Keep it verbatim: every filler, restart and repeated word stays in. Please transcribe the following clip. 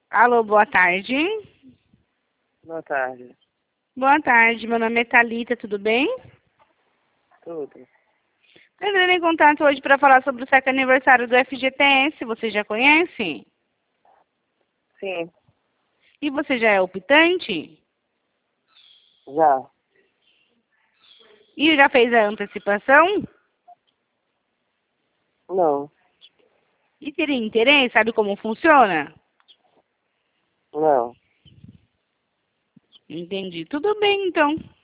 Alô, boa tarde. Boa tarde. Boa tarde, meu nome é Thalita, tudo bem? Tudo. Estou entrando em contato hoje para falar sobre o sétimo aniversário do F G T S, você já conhece? Sim, E você já é optante? já. E já fez a antecipação? Não, E teria interesse? Sabe como funciona? não. Entendi. Tudo bem, então.